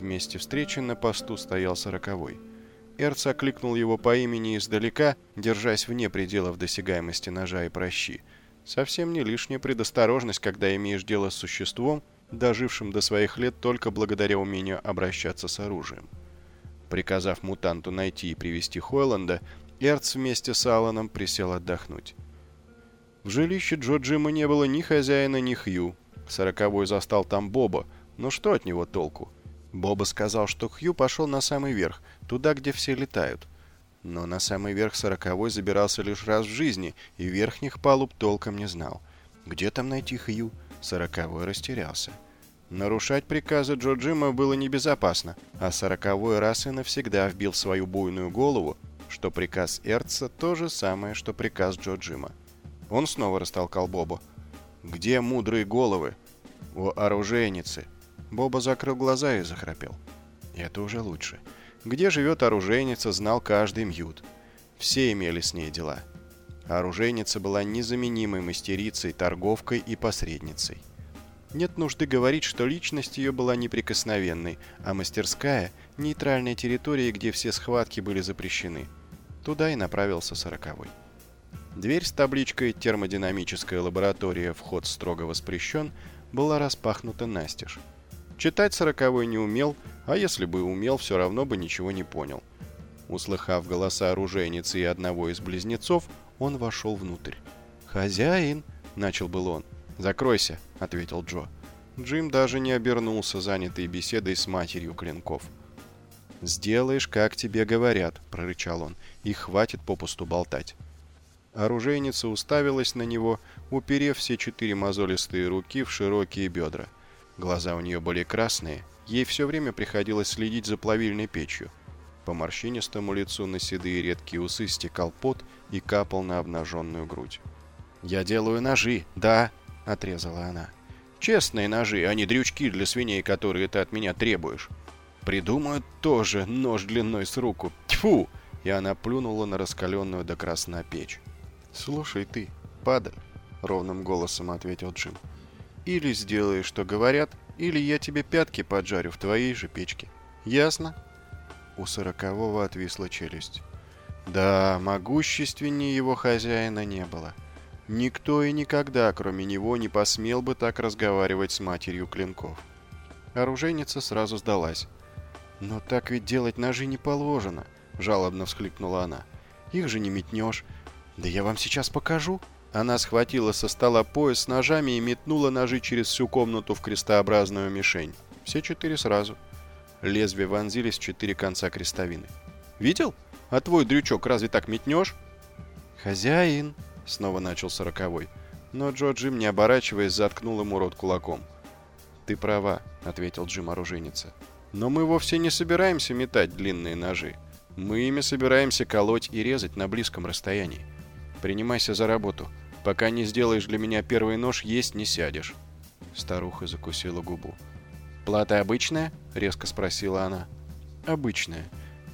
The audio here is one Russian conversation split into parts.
в месте встречи на посту стоял 40-й. Эрц окликнул его по имени издалека, держась вне пределов досягаемости ножа и пращи. Совсем не лишняя предосторожность, когда имеешь дело с существом, дожившим до своих лет только благодаря умению обращаться с оружием. Приказав мутанту найти и привести Хойланда, Эрц вместе с Алланом присел отдохнуть. В жилище Джо Джима не было ни хозяина, ни Хью. 40-й застал там Боба, но что от него толку? Боба сказал, что Хью пошел на самый верх, туда, где все летают. Но на самый верх 40-й забирался лишь раз в жизни, и верхних палуб толком не знал. Где там найти Хью? 40-й растерялся. Нарушать приказы Джо Джима было небезопасно, а 40-й раз и навсегда вбил в свою буйную голову, что приказ Эрца то же самое, что приказ Джо Джима. Он снова растолкал Боба. «Где мудрые головы?» «У оружейницы». Боба закрыл глаза и захрапел. Это уже лучше. Где живет оружейница, знал каждый мьют. Все имели с ней дела. Оружейница была незаменимой мастерицей, торговкой и посредницей. Нет нужды говорить, что личность ее была неприкосновенной, а мастерская – нейтральной территорией, где все схватки были запрещены. Туда и направился 40-й. Дверь с табличкой «Термодинамическая лаборатория. Вход строго воспрещен» была распахнута настежь. Читать 40-й не умел, а если бы умел, все равно бы ничего не понял. Услыхав голоса оружейницы и одного из близнецов, он вошел внутрь. «Хозяин!» – начал был он. «Закройся», — ответил Джо. Джим даже не обернулся, занятый беседой с матерью клинков. «Сделаешь, как тебе говорят», — прорычал он, — «и хватит попусту болтать». Оружейница уставилась на него, уперев все 4 мозолистые руки в широкие бедра. Глаза у нее были красные, ей все время приходилось следить за плавильной печью. По морщинистому лицу на седые редкие усы стекал пот и капал на обнаженную грудь. «Я делаю ножи, да», — отрезала она. «Честные ножи, а не дрючки для свиней, которые ты от меня требуешь. Придумают тоже нож длиной с руку. Тьфу!» И она плюнула на раскаленную до красна печь. «Слушай ты, падаль», — ровным голосом ответил Джим. «Или сделаешь, что говорят, или я тебе пятки поджарю в твоей же печке. Ясно?» У 40-го отвисла челюсть. Да, могущественнее его хозяина не было. Никто и никогда, кроме него, не посмел бы так разговаривать с матерью клинков. Оружейница сразу сдалась. «Но так ведь делать ножи не положено», — жалобно всхлипнула она. «Их же не метнешь. Да я вам сейчас покажу». Она схватила со стола пояс с ножами и метнула ножи через всю комнату в крестообразную мишень. Все 4 сразу. Лезвия вонзились в 4 конца крестовины. «Видел? А твой дрючок разве так метнешь?» «Хозяин!» — снова начал 40-й. Но Джо Джим, не оборачиваясь, заткнул ему рот кулаком. «Ты права», — ответил Джим оружейница. «Но мы вовсе не собираемся метать длинные ножи. Мы ими собираемся колоть и резать на близком расстоянии. Принимайся за работу. Пока не сделаешь для меня первый нож, есть не сядешь». Старуха закусила губу. «Плата обычная?» — резко спросила она. «Обычная.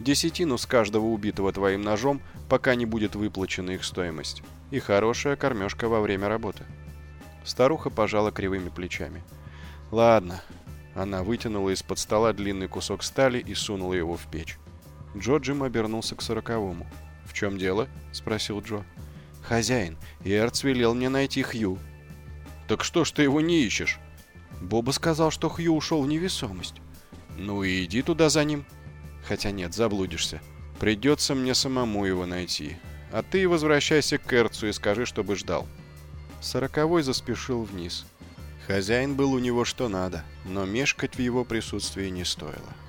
10 с каждого убитого твоим ножом, пока не будет выплачена их стоимость. И хорошая кормежка во время работы». Старуха пожала кривыми плечами. «Ладно». Она вытянула из-под стола длинный кусок стали и сунула его в печь. Джо Джим обернулся к 40-му. «В чем дело?» — спросил Джо. «Хозяин, Эрц велел мне найти Хью». «Так что ж ты его не ищешь?» «Боба сказал, что Хью ушел в невесомость». «Ну и иди туда за ним». «Хотя нет, заблудишься. Придется мне самому его найти. А ты возвращайся к Эрцу и скажи, чтобы ждал». 40-й заспешил вниз. Хозяин был у него что надо, но мешкать в его присутствии не стоило.